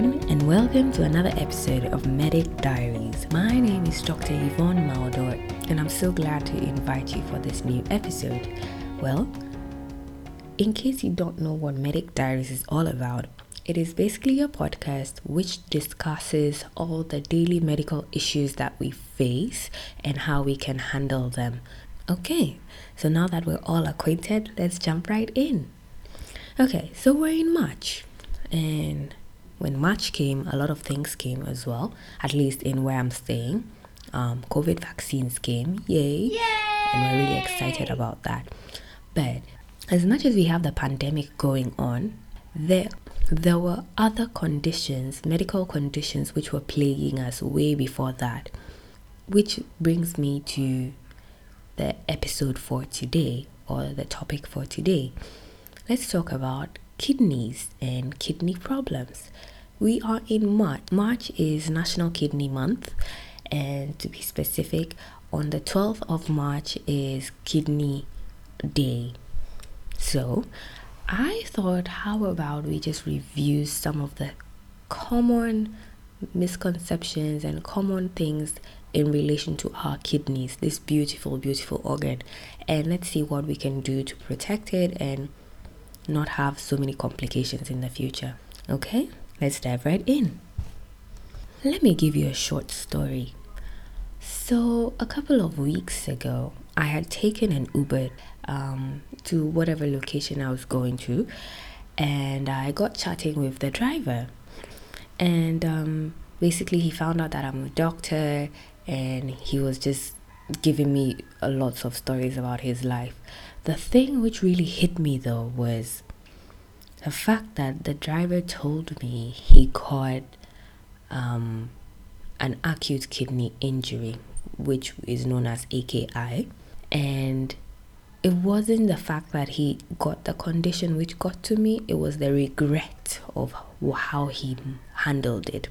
everyone, and welcome to another episode of Medic Diaries. My name is Dr. Yvonne Maldor, and I'm so glad to invite you for this new episode. Well, in case you don't know what Medic Diaries is all about, it is basically a podcast which discusses all the daily medical issues that we face and how we can handle them. Okay, so now that we're all acquainted, let's jump right in. Okay, so we're in March, and when March came, a lot of things came as well, at least in where I'm staying. COVID vaccines came, yay! And we're really excited about that. But as much as we have the pandemic going on, there were other conditions, medical conditions, which were plaguing us way before that. Which brings me to the episode for today, or the topic for today. Let's talk about kidneys and kidney problems. We are in March. March is National Kidney Month, and to be specific, on the 12th of March is Kidney Day. So I thought, how about we just review some of the common misconceptions and common things in relation to our kidneys, this beautiful, beautiful organ, and let's see what we can do to protect it and not have so many complications in the future. Okay, let's dive right in. Let me give you a short story. So a couple of weeks ago, I had taken an Uber to whatever location I was going to, and I got chatting with the driver, and basically he found out that I'm a doctor, and he was just giving me lots of stories about his life. The thing which really hit me though was the fact that the driver told me he got an acute kidney injury, which is known as AKI, and it wasn't the fact that he got the condition which got to me, it was the regret of how he handled it.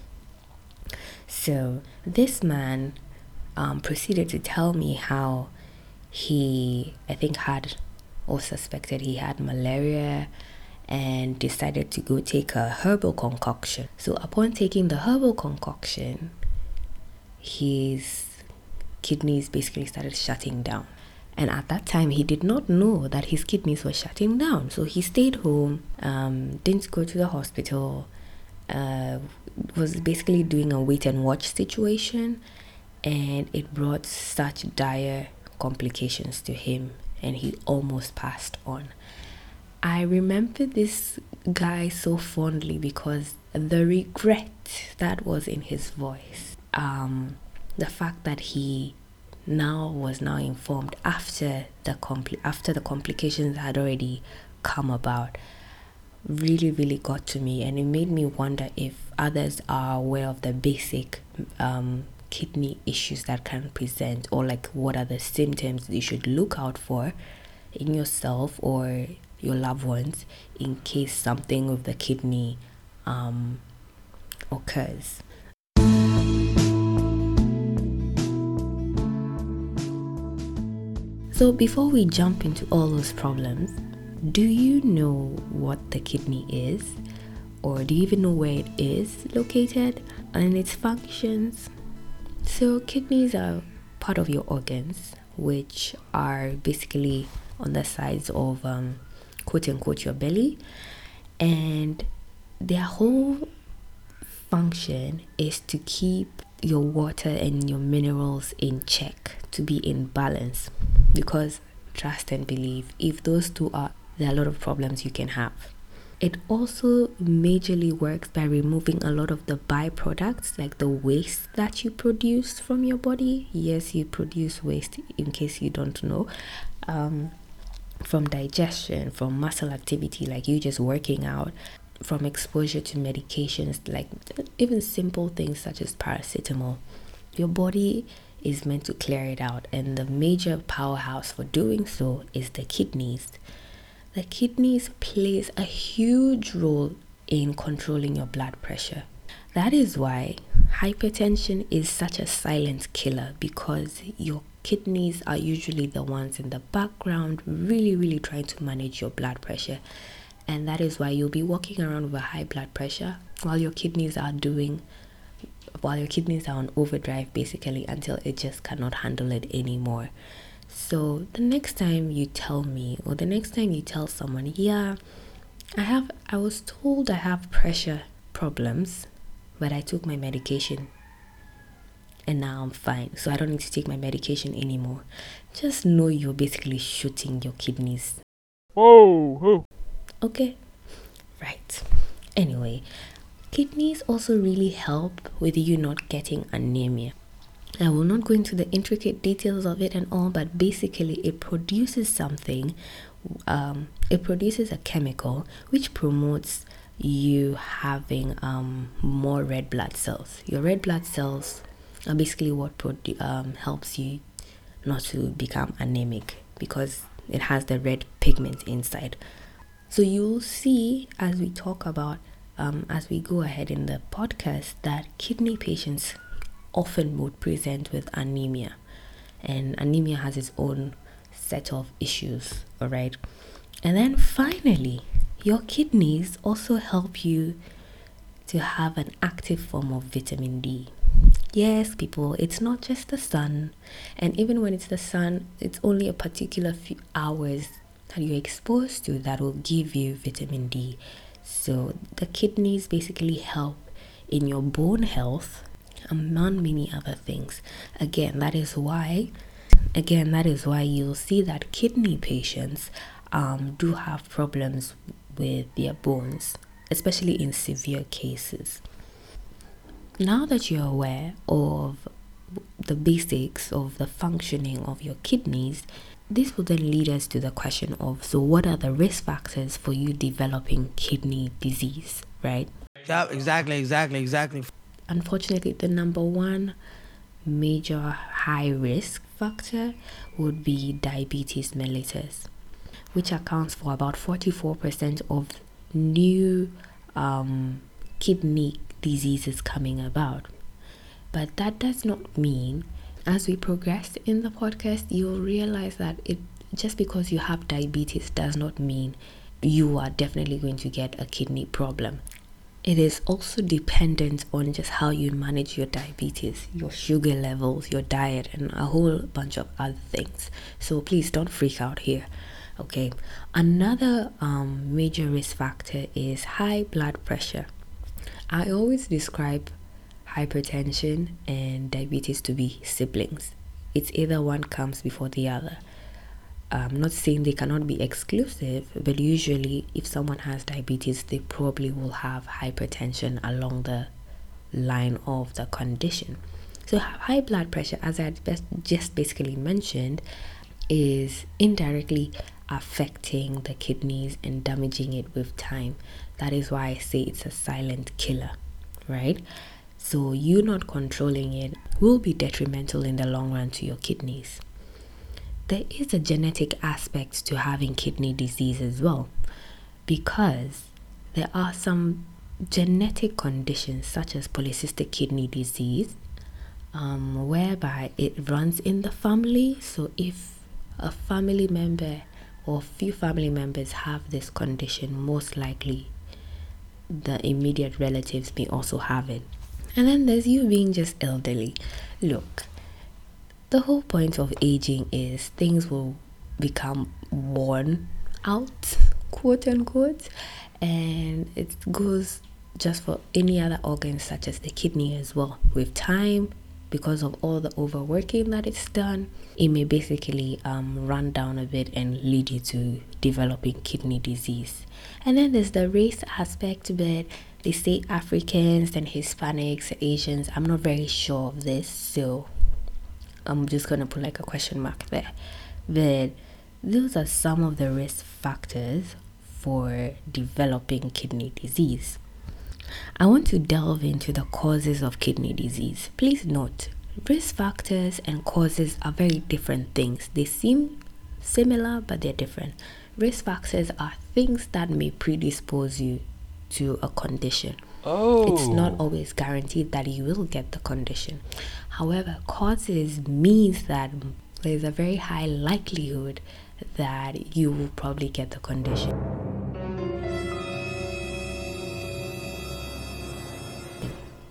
So this man proceeded to tell me how he, I think, had or suspected he had malaria and decided to go take a herbal concoction. So upon taking the herbal concoction, his kidneys basically started shutting down. And at that time, he did not know that his kidneys were shutting down. So he stayed home, didn't go to the hospital, was basically doing a wait and watch situation. And it brought such dire complications to him, and he almost passed on. I remember this guy so fondly because the regret that was in his voice, the fact that he was now informed after the complications had already come about, really, really got to me, and it made me wonder if others are aware of the basic kidney issues that can present, or like what are the symptoms you should look out for in yourself or your loved ones in case something with the kidney occurs. So before we jump into all those problems, do you know what the kidney is? Or do you even know where it is located and its functions? So kidneys are part of your organs, which are basically on the sides of quote unquote your belly, and their whole function is to keep your water and your minerals in check, to be in balance, because trust and believe, if those two are, there are a lot of problems you can have. It also majorly works by removing a lot of the byproducts, like the waste that you produce from your body. Yes, you produce waste, in case you don't know, from digestion, from muscle activity, like you just working out, from exposure to medications, like even simple things such as paracetamol. Your body is meant to clear it out, and the major powerhouse for doing so is the kidneys. The kidneys plays a huge role in controlling your blood pressure. That is why hypertension is such a silent killer, because your kidneys are usually the ones in the background really, really trying to manage your blood pressure. And that is why you'll be walking around with a high blood pressure while your kidneys are on overdrive, basically, until it just cannot handle it anymore. So the next time you tell me, or the next time you tell someone, yeah, I was told I have pressure problems, but I took my medication and now I'm fine, so I don't need to take my medication anymore, just know you're basically shooting your kidneys. Whoa. Okay, right. Anyway, kidneys also really help with you not getting anemia. I will not go into the intricate details of it and all, but basically it produces something. It produces a chemical which promotes you having more red blood cells. Your red blood cells are basically what helps you not to become anemic, because it has the red pigment inside. So you'll see as we talk about, as we go ahead in the podcast, that kidney patients often would present with anemia, and anemia has its own set of issues, all right? And then finally, your kidneys also help you to have an active form of vitamin D. Yes, people, it's not just the sun, and even when it's the sun, it's only a particular few hours that you're exposed to that will give you vitamin D. So the kidneys basically help in your bone health, among many other things. Again, that is why you'll see that kidney patients do have problems with their bones, especially in severe cases. Now that you're aware of the basics of the functioning of your kidneys, this will then lead us to the question of, so what are the risk factors for you developing kidney disease, right? Yeah, exactly. Unfortunately, the number one major high risk factor would be diabetes mellitus, which accounts for about 44% of new kidney diseases coming about. But that does not mean, as we progress in the podcast, you'll realize that it just because you have diabetes does not mean you are definitely going to get a kidney problem. It is also dependent on just how you manage your diabetes, your sugar levels, your diet, and a whole bunch of other things. So please don't freak out here. Okay, another major risk factor is high blood pressure. I always describe hypertension and diabetes to be siblings. It's either one comes before the other. I'm not saying they cannot be exclusive, but usually if someone has diabetes, they probably will have hypertension along the line of the condition. So high blood pressure, as I just basically mentioned, is indirectly affecting the kidneys and damaging it with time. That is why I say it's a silent killer, right? So you not controlling it will be detrimental in the long run to your kidneys. There is a genetic aspect to having kidney disease as well, because there are some genetic conditions such as polycystic kidney disease, whereby it runs in the family. So if a family member or few family members have this condition, most likely the immediate relatives may also have it. And then there's you being just elderly. Look, the whole point of aging is things will become worn out, quote unquote, and it goes just for any other organ such as the kidney as well. With time, because of all the overworking that it's done, it may basically run down a bit and lead you to developing kidney disease. And then there's the race aspect, but they say Africans and Hispanics, Asians. I'm not very sure of this, so I'm just gonna put like a question mark there. But those are some of the risk factors for developing kidney disease. I want to delve into the causes of kidney disease. Please note, risk factors and causes are very different things. They seem similar, but they're different. Risk factors are things that may predispose you to a condition. It's not always guaranteed that you will get the condition. However, causes means that there's a very high likelihood that you will probably get the condition.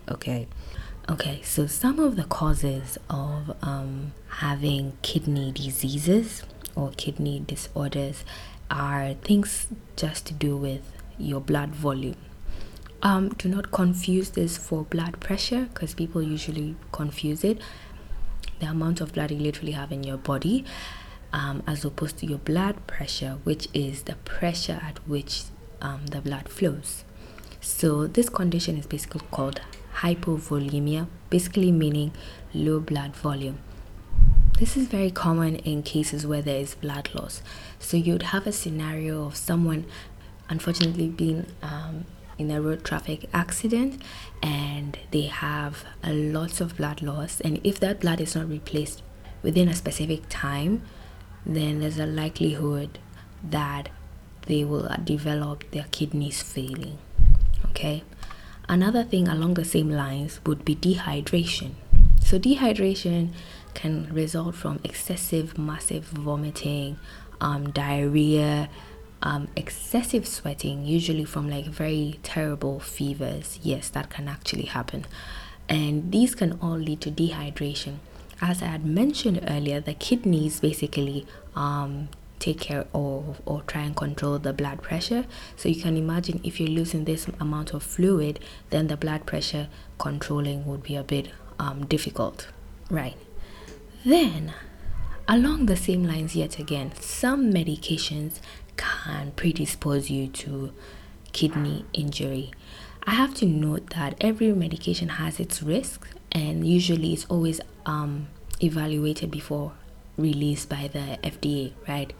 Okay, so some of the causes of having kidney diseases or kidney disorders are things just to do with your blood volume. Do not confuse this for blood pressure, because people usually confuse it. The amount of blood you literally have in your body, as opposed to your blood pressure, which is the pressure at which the blood flows. So this condition is basically called hypovolemia, basically meaning low blood volume. This is very common in cases where there is blood loss. So you'd have a scenario of someone unfortunately being in a road traffic accident, and they have a lot of blood loss, and if that blood is not replaced within a specific time, then there's a likelihood that they will develop their kidneys failing. Okay, another thing along the same lines would be dehydration. So dehydration can result from excessive massive vomiting, diarrhea, excessive sweating, usually from like very terrible fevers. Yes, that can actually happen, and these can all lead to dehydration. As I had mentioned earlier, the kidneys basically take care of or try and control the blood pressure. So you can imagine if you're losing this amount of fluid, then the blood pressure controlling would be a bit difficult, right? Then along the same lines, yet again, some medications can predispose you to kidney injury. I have to note that every medication has its risks, and usually it's always evaluated before released by the FDA, right?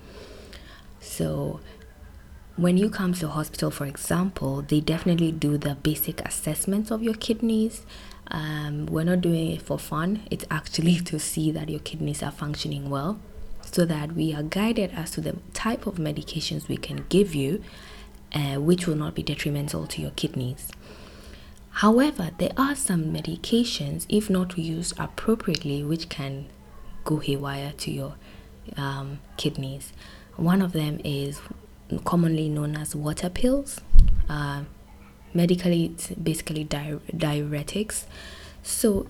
So when you come to hospital, for example, they definitely do the basic assessments of your kidneys. We're not doing it for fun. It's actually to see that your kidneys are functioning well, so that we are guided as to the type of medications we can give you, which will not be detrimental to your kidneys. However, there are some medications, if not used appropriately, which can go haywire to your kidneys. One of them is commonly known as water pills. Medically, it's basically diuretics. So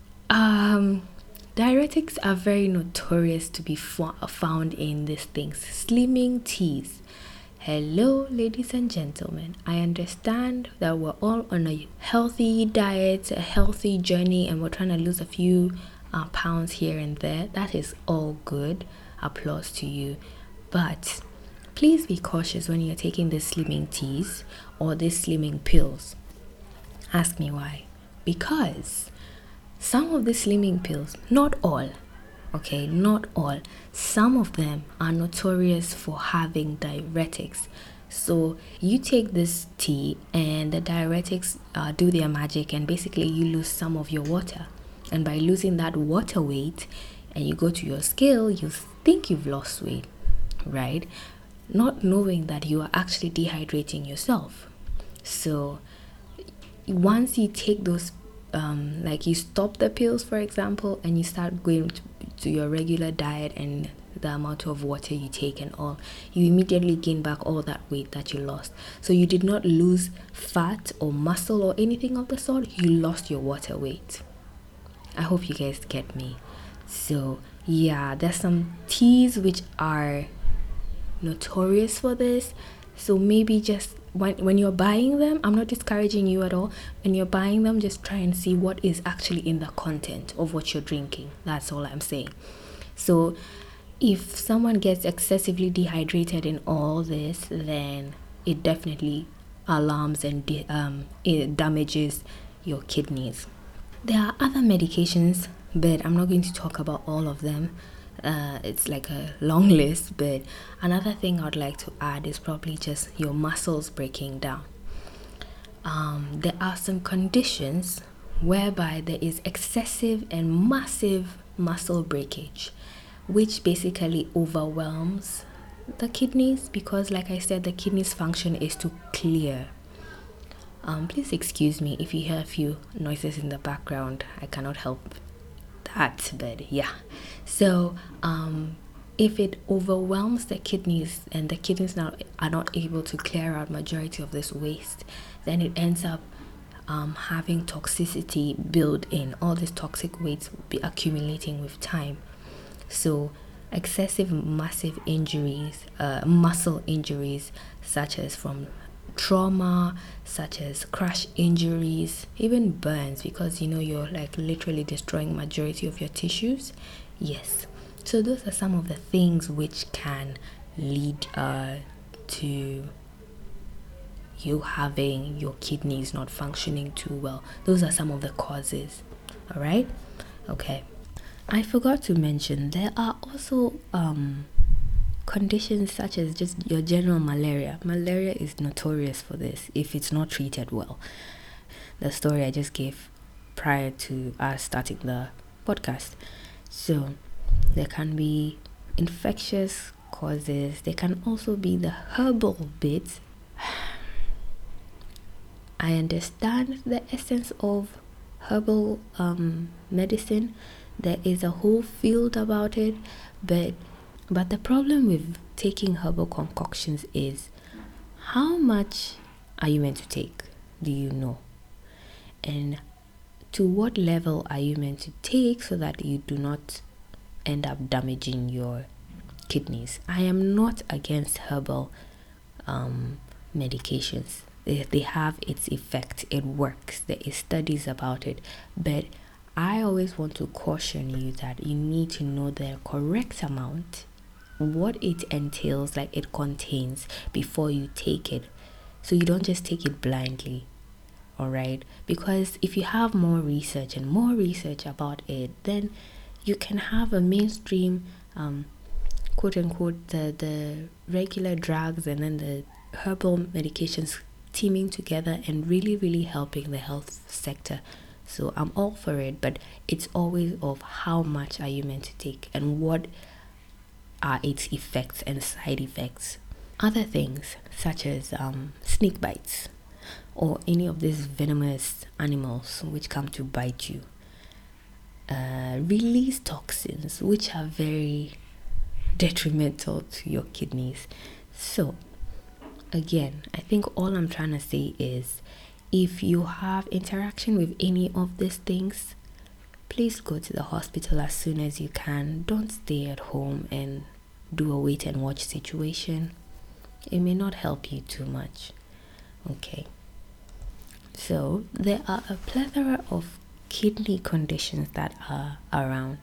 diuretics are very notorious to be found in these things. Slimming teas. Hello, ladies and gentlemen. I understand that we're all on a healthy diet, a healthy journey, and we're trying to lose a few pounds here and there. That is all good. Applause to you. But please be cautious when you're taking these slimming teas or these slimming pills. Ask me why. Because some of the slimming pills, not all, okay, not all, some of them are notorious for having diuretics. So you take this tea and the diuretics do their magic, and basically you lose some of your water. And by losing that water weight, and you go to your scale, you think you've lost weight, right? Not knowing that you are actually dehydrating yourself. So once you take those like you stop the pills, for example, and you start going to your regular diet and the amount of water you take and all, you immediately gain back all that weight that you lost. So you did not lose fat or muscle or anything of the sort, you lost your water weight. I hope you guys get me. So yeah, there's some teas which are notorious for this. So maybe just when you're buying them, I'm not discouraging you at all. When you're buying them, just try and see what is actually in the content of what you're drinking. That's all I'm saying. So if someone gets excessively dehydrated in all this, then it definitely alarms and it damages your kidneys. There are other medications, but I'm not going to talk about all of them. It's like a long list, but another thing I'd like to add is probably just your muscles breaking down. There are some conditions whereby there is excessive and massive muscle breakage, which basically overwhelms the kidneys, because like I said, the kidneys function is to clear. Please excuse me if you hear a few noises in the background. I cannot help that, but yeah. So if it overwhelms the kidneys and the kidneys now are not able to clear out majority of this waste, then it ends up having toxicity build in. All these toxic weights will be accumulating with time. So excessive massive injuries, muscle injuries, such as from trauma, such as crash injuries, even burns, because you're like literally destroying majority of your tissues. Yes, so those are some of the things which can lead to you having your kidneys not functioning too well. Those are some of the causes. All right, okay. I forgot to mention there are also conditions such as just your general malaria. Malaria is notorious for this if it's not treated well. The story I just gave prior to us starting the podcast. So there can be infectious causes. There can also be the herbal bits. I understand the essence of herbal medicine. There is a whole field about it, but the problem with taking herbal concoctions is, how much are you meant to take? Do you know? And to what level are you meant to take so that you do not end up damaging your kidneys? I am not against herbal medications. They have its effect. It works. There is studies about it, but I always want to caution you that you need to know the correct amount, what it entails, like it contains, before you take it. So you don't just take it blindly. All right, because if you have more research about it, then you can have a mainstream quote unquote the regular drugs and then the herbal medications teaming together and really helping the health sector. So I'm all for it, but it's always of how much are you meant to take and what are its effects and side effects. Other things such as snake bites or any of these venomous animals which come to bite you, release toxins which are very detrimental to your kidneys. So again, I think all I'm trying to say is, if you have interaction with any of these things, please go to the hospital as soon as you can. Don't stay at home and do a wait and watch situation. It may not help you too much. Okay. So there are a plethora of kidney conditions that are around.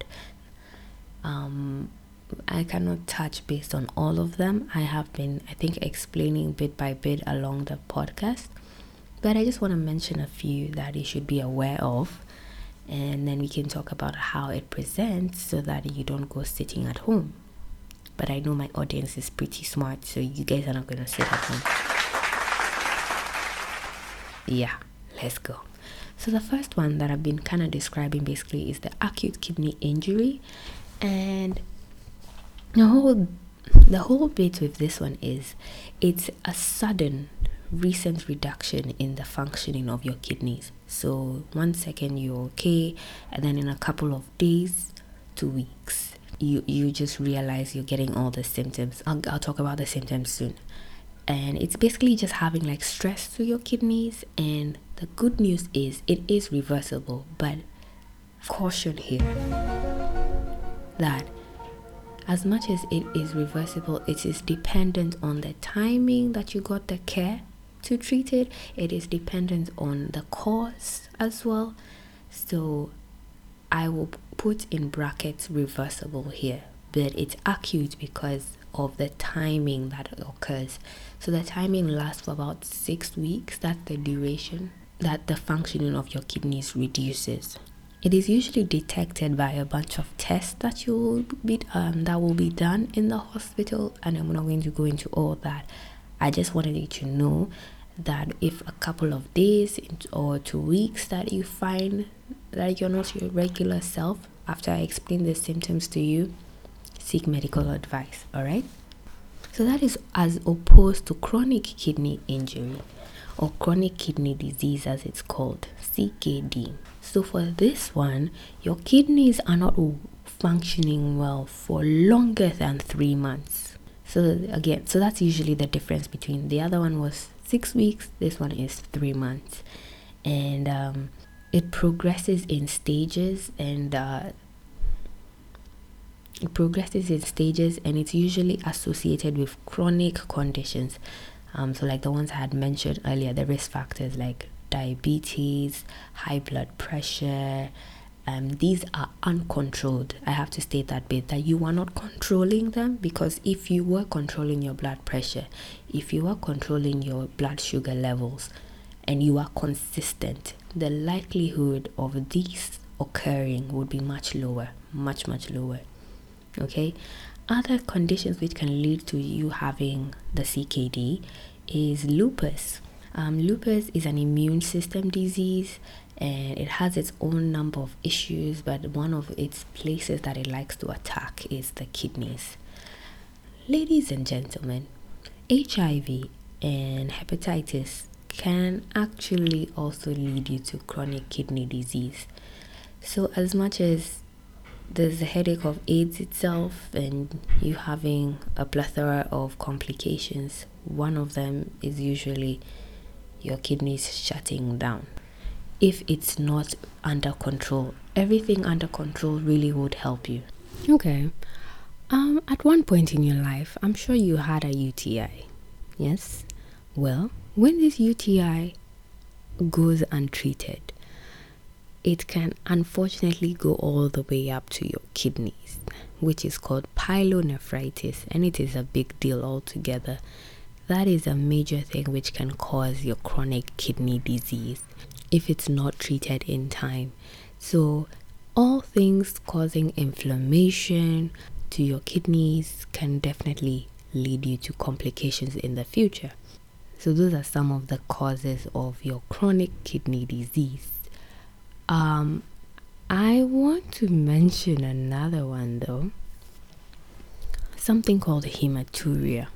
I cannot touch based on all of them. I have been, I think, explaining bit by bit along the podcast, but I just want to mention a few that you should be aware of, and then we can talk about how it presents so that you don't go sitting at home. But I know my audience is pretty smart, so you guys are not going to sit at home. Yeah, let's go. So the first one that I've been kind of describing basically is the acute kidney injury, and the whole bit with this one is it's a sudden recent reduction in the functioning of your kidneys. So 1 second you're okay, and then in a couple of days to weeks you just realize you're getting all the symptoms. I'll talk about the symptoms soon. And it's basically just having like stress to your kidneys, and the good news is it is reversible, but caution here that as much as it is reversible, it is dependent on the timing that you got the care to treat it. It is dependent on the cause as well. So I will put in brackets reversible here, but it's acute because of the timing that occurs. So the timing lasts for about 6 weeks. That's the duration that the functioning of your kidneys reduces. It is usually detected by a bunch of tests that will be done in the hospital, and I'm not going to go into all that. I just wanted you to know that if a couple of days or 2 weeks that you find that you're not your regular self after I explain the symptoms to you, seek medical advice. All right, so that is as opposed to chronic kidney injury or chronic kidney disease, as it's called, CKD. So for this one, your kidneys are not functioning well for longer than 3 months. So again, that's usually the difference between the other one was 6 weeks, this one is 3 months. and it progresses in stages, and it's usually associated with chronic conditions. So like the ones I had mentioned earlier, the risk factors like diabetes, high blood pressure. These are uncontrolled. I have to state that bit, that you are not controlling them, because if you were controlling your blood pressure, if you are controlling your blood sugar levels, and you are consistent, the likelihood of these occurring would be much lower, much lower. Okay, other conditions which can lead to you having the CKD is lupus. Lupus is an immune system disease, and it has its own number of issues, but one of its places that it likes to attack is the kidneys. Ladies and gentlemen, HIV and hepatitis can actually also lead you to chronic kidney disease. So as much as there's the headache of AIDS itself and you having a plethora of complications, one of them is usually your kidneys shutting down. If it's not under control, everything under control really would help you. Okay. At one point in your life, I'm sure you had a UTI. Yes? Well, when this UTI goes untreated, it can unfortunately go all the way up to your kidneys, which is called pyelonephritis, and it is a big deal altogether. That is a major thing which can cause your chronic kidney disease if it's not treated in time. So all things causing inflammation to your kidneys can definitely lead you to complications in the future. So those are some of the causes of your chronic kidney disease. I want to mention another one though, something called hematuria.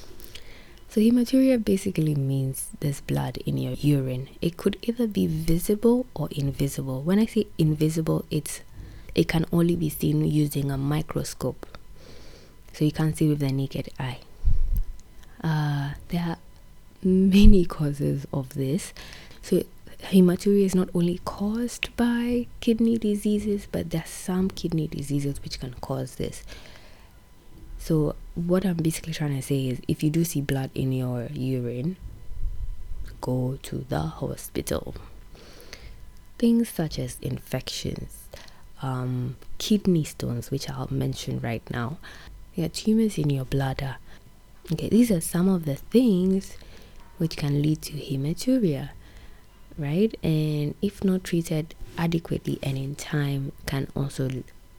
So hematuria basically means there's blood in your urine. It could either be visible or invisible. When I say invisible, it can only be seen using a microscope, so you can't see with the naked eye. There are many causes of this. So hematuria is not only caused by kidney diseases, but there are some kidney diseases which can cause this. So what I'm basically trying to say is, if you do see blood in your urine, go to the hospital. Things such as infections, kidney stones, which I'll mention right now, tumors in your bladder. Okay, these are some of the things which can lead to hematuria, right? And if not treated adequately and in time, can also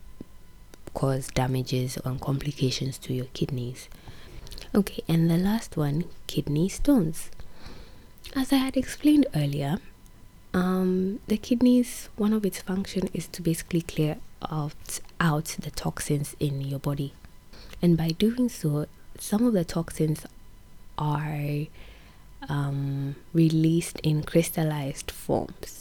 cause damages and complications to your kidneys. Okay, and the last one, kidney stones. As I had explained earlier, the kidneys, one of its function is to basically clear out the toxins in your body, and by doing so, some of the toxins are released in crystallized forms.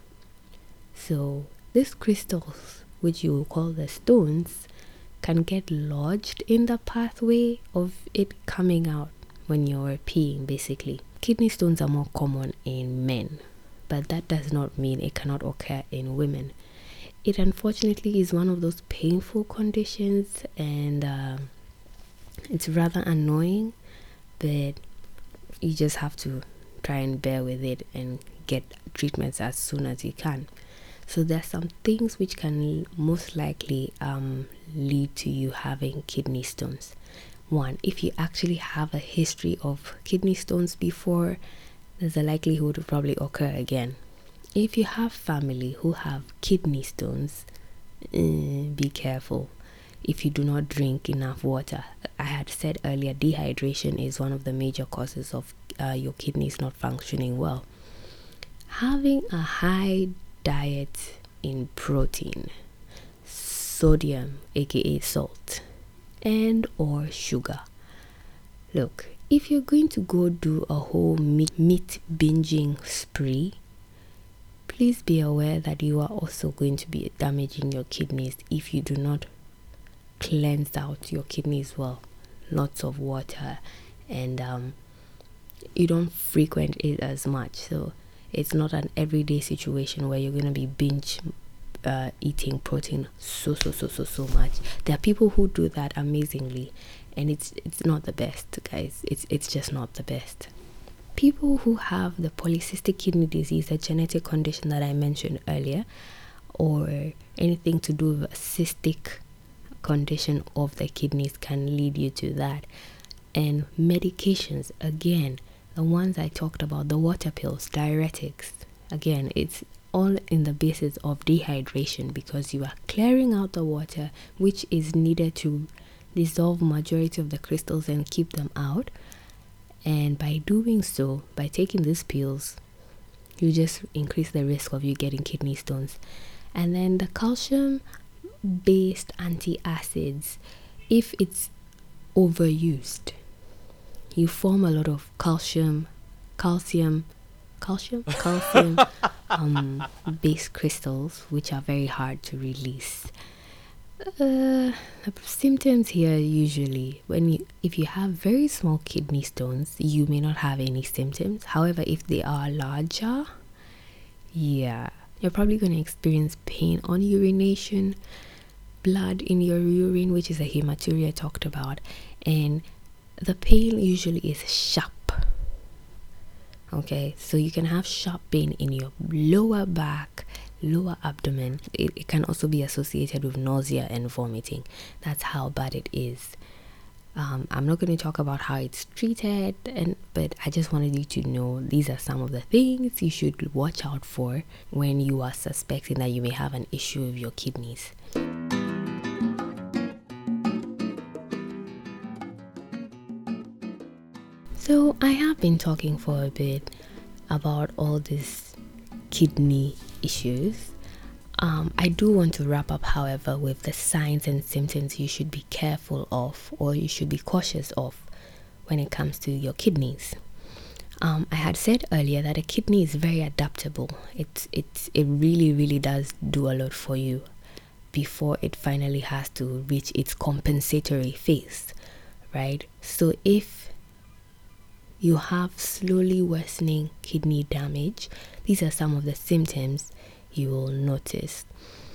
So these crystals, which you will call the stones, can get lodged in the pathway of it coming out when you're peeing, basically. Kidney stones are more common in men, but that does not mean it cannot occur in women. It unfortunately is one of those painful conditions, and it's rather annoying, but you just have to try and bear with it and get treatments as soon as you can. So there's some things which can most likely lead to you having kidney stones. One, if you actually have a history of kidney stones before, there's a likelihood to probably occur again. If you have family who have kidney stones, be careful. If you do not drink enough water, I had said earlier, dehydration is one of the major causes of your kidneys not functioning well. Having a high diet in protein, sodium, aka salt, and or sugar. Look, if you're going to go do a whole meat binging spree, please be aware that you are also going to be damaging your kidneys if you do not cleanse out your kidneys well. Lots of water, and you don't frequent it as much. So It's not an everyday situation where you're going to be binge eating protein so much. There are people who do that amazingly, and it's not the best, guys. It's just not the best. People who have the polycystic kidney disease, a genetic condition that I mentioned earlier, or anything to do with a cystic condition of the kidneys, can lead you to that. And medications, again, the ones I talked about, the water pills, diuretics, again, it's all in the basis of dehydration, because you are clearing out the water which is needed to dissolve majority of the crystals and keep them out. And by doing so, by taking these pills, you just increase the risk of you getting kidney stones. And then the calcium based antacids, if it's overused, you form a lot of calcium based crystals, which are very hard to release. The symptoms here, usually if you have very small kidney stones, you may not have any symptoms. However, if they are larger, you're probably going to experience pain on urination, blood in your urine, which is a hematuria I talked about, and the pain usually is sharp. Okay, so you can have sharp pain in your lower back, lower abdomen. It can also be associated with nausea and vomiting. That's how bad it is. I'm not going to talk about how it's treated, but I just wanted you to know these are some of the things you should watch out for when you are suspecting that you may have an issue with your kidneys. So I have been talking for a bit about all these kidney issues. I do want to wrap up, however, with the signs and symptoms you should be careful of, or you should be cautious of when it comes to your kidneys. I had said earlier that a kidney is very adaptable. It really does do a lot for you before it finally has to reach its compensatory phase, right? So if you have slowly worsening kidney damage, these are some of the symptoms you will notice.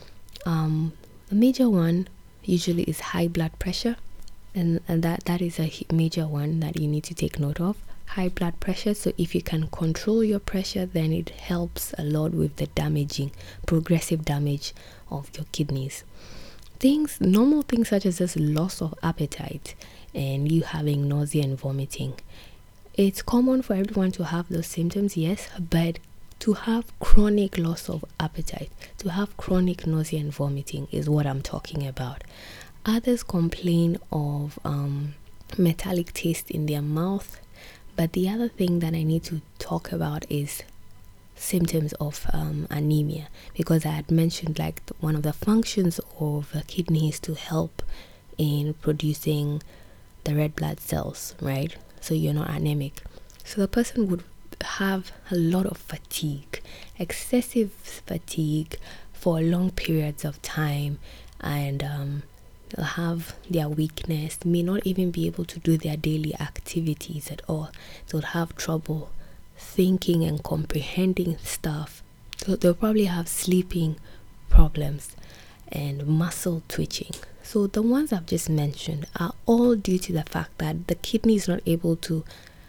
The major one usually is high blood pressure, and that is a major one that you need to take note of. High blood pressure. So if you can control your pressure, then it helps a lot with the progressive damage of your kidneys. Normal things such as this loss of appetite and you having nausea and vomiting. It's common for everyone to have those symptoms, yes, but to have chronic loss of appetite, to have chronic nausea and vomiting is what I'm talking about. Others complain of metallic taste in their mouth, but the other thing that I need to talk about is symptoms of anemia, because I had mentioned like one of the functions of the kidney is to help in producing the red blood cells, right? So you're not anemic. So the person would have a lot of fatigue, excessive fatigue for long periods of time, and they'll have their weakness, may not even be able to do their daily activities at all. They'll have trouble thinking and comprehending stuff. So they'll probably have sleeping problems and muscle twitching. So the ones I've just mentioned are all due to the fact that the kidney is not able to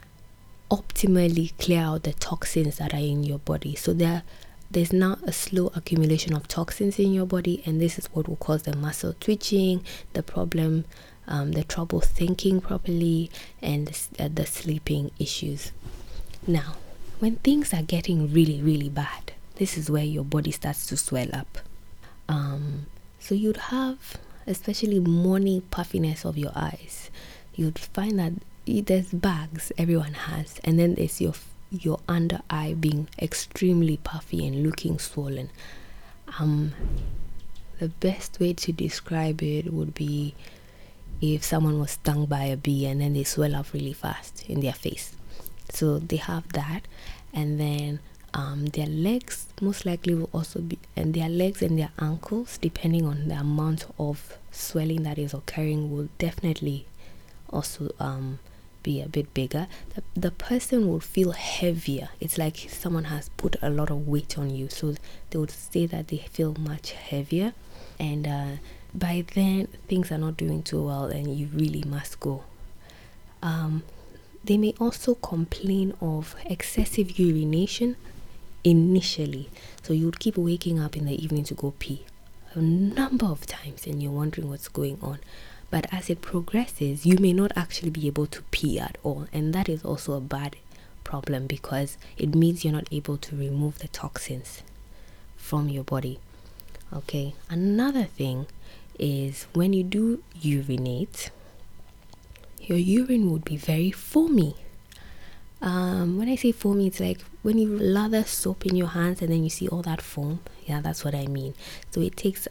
optimally clear out the toxins that are in your body. So there's now a slow accumulation of toxins in your body, and this is what will cause the muscle twitching, the problem, the trouble thinking properly, and the sleeping issues. Now, when things are getting really bad, this is where your body starts to swell up. So you'd have especially morning puffiness of your eyes. You'd find that there's bags everyone has, and then there's your under eye being extremely puffy and looking swollen. The best way to describe it would be if someone was stung by a bee and then they swell up really fast in their face. So they have that, and then their legs most likely will also be, and their legs and their ankles, depending on the amount of swelling that is occurring, will definitely also be a bit bigger, the person will feel heavier. It's like someone has put a lot of weight on you, so they would say that they feel much heavier, and by then things are not doing too well and you really must go. They may also complain of excessive urination initially, so you would keep waking up in the evening to go pee a number of times and you're wondering what's going on. But as it progresses, you may not actually be able to pee at all, and that is also a bad problem because it means you're not able to remove the toxins from your body. Okay, another thing is when you do urinate, your urine would be very foamy. When I say foamy, it's like when you lather soap in your hands and then you see all that foam. Yeah, that's what I mean. So it takes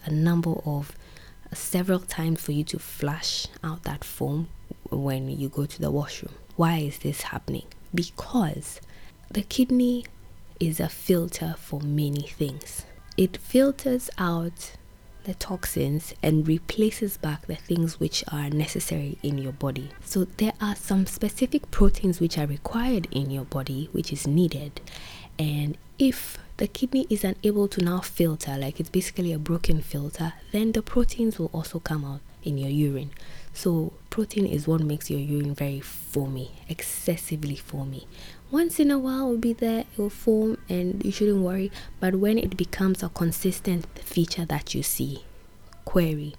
several times for you to flush out that foam when you go to the washroom. Why is this happening? Because the kidney is a filter for many things. It filters out the toxins and replaces back the things which are necessary in your body. So there are some specific proteins which are required in your body, which is needed, and if the kidney is unable to now filter, like it's basically a broken filter, then the proteins will also come out in your urine. So protein is what makes your urine very foamy, excessively foamy. Once in a while it will be there, it will foam and you shouldn't worry, but when it becomes a consistent feature that you see, query.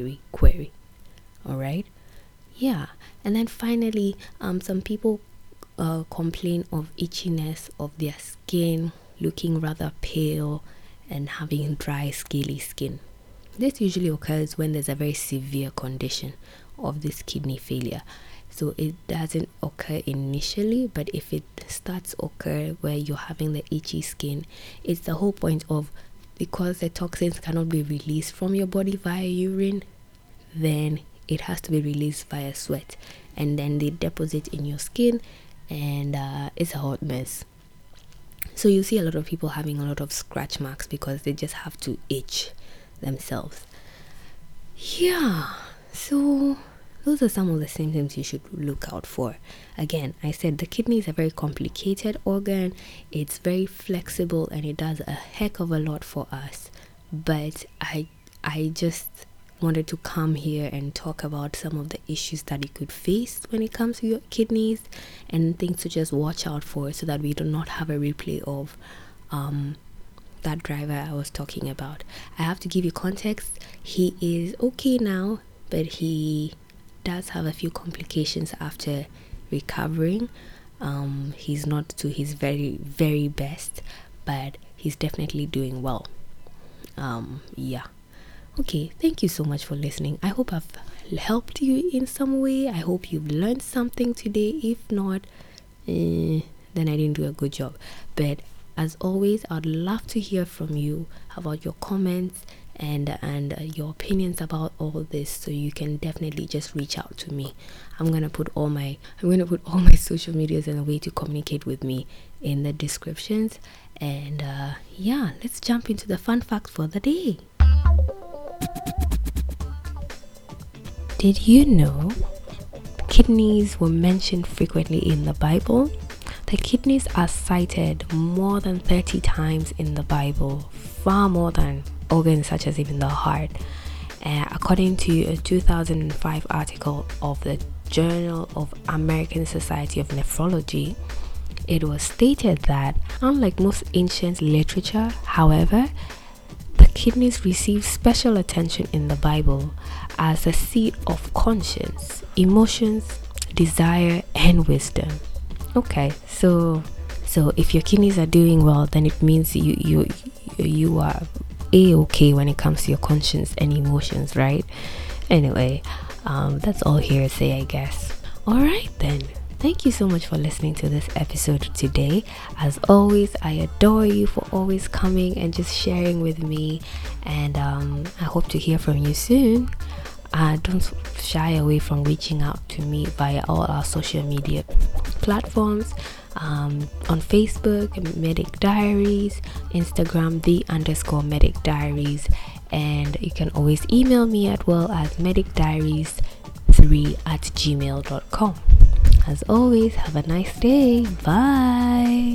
All right, yeah. And then finally, some people complain of itchiness of their skin, looking rather pale and having dry, scaly skin. This usually occurs when there's a very severe condition of this kidney failure. So it doesn't occur initially, but if it starts occur where you're having the itchy skin, it's the whole point of, because the toxins cannot be released from your body via urine, then it has to be released via sweat, and then they deposit in your skin, and it's a hot mess. So you see a lot of people having a lot of scratch marks because they just have to itch themselves. Yeah, so those are some of the symptoms you should look out for. Again, I said the kidney is a very complicated organ. It's very flexible and it does a heck of a lot for us. But I just wanted to come here and talk about some of the issues that you could face when it comes to your kidneys and things to just watch out for, so that we do not have a replay of that driver I was talking about. I have to give you context. He is okay now, but he does have a few complications after recovering. He's not to his very, very best, but he's definitely doing well. Yeah. Okay, thank you so much for listening. I hope I've helped you in some way. I hope you've learned something today. If not, then I didn't do a good job. But as always, I'd love to hear from you about your comments and your opinions about all this. So you can definitely just reach out to me. I'm gonna put all my social medias and a way to communicate with me in the descriptions. And yeah, let's jump into the fun fact for the day. Did you know kidneys were mentioned frequently in the Bible? The kidneys are cited more than 30 times in the Bible, far more than organs such as even the heart. According to a 2005 article of the Journal of American Society of Nephrology, it was stated that, unlike most ancient literature, however, the kidneys receive special attention in the Bible as a seat of conscience, emotions, desire, and wisdom. Okay, so if your kidneys are doing well, then it means you are a-okay when it comes to your conscience and emotions, right? Anyway, that's all hearsay, I guess. All right then. Thank you so much for listening to this episode today. As always, I adore you for always coming and just sharing with me, and I hope to hear from you soon. Don't shy away from reaching out to me via all our social media platforms. On Facebook, Medic Diaries, Instagram, _Medic Diaries, and you can always email me at medicdiaries3@gmail.com. As always, have a nice day. Bye.